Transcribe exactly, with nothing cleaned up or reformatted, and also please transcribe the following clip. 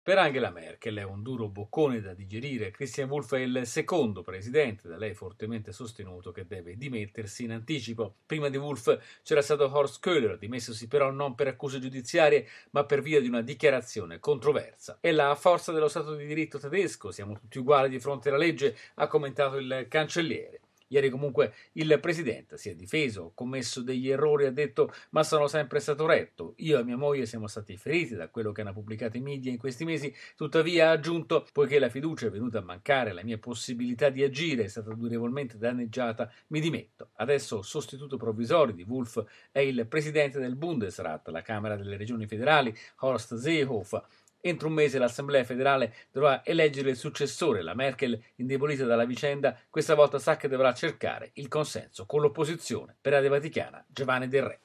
Per Angela Merkel è un duro boccone da digerire. Christian Wulff è il secondo presidente, da lei fortemente sostenuto, che deve dimettersi in anticipo. Prima di Wulff c'era stato Horst Köhler, dimessosi però non per accuse giudiziarie, ma per via di una dichiarazione controversa. E la forza dello Stato di diritto tedesco, siamo tutti uguali di fronte alla legge, ha commentato il cancelliere. Ieri comunque il presidente si è difeso, ho commesso degli errori, ha detto, ma sono sempre stato retto. Io e mia moglie siamo stati feriti da quello che hanno pubblicato i media in questi mesi, tuttavia ha aggiunto, poiché la fiducia è venuta a mancare, la mia possibilità di agire è stata durevolmente danneggiata, mi dimetto. Adesso sostituto provvisorio di Wulff è il presidente del Bundesrat, la Camera delle Regioni Federali, Horst Seehofer. Entro un mese l'Assemblea federale dovrà eleggere il successore. La Merkel, indebolita dalla vicenda, questa volta sa che dovrà cercare il consenso con l'opposizione. Per Radio Vaticana, Giovanni Del Re.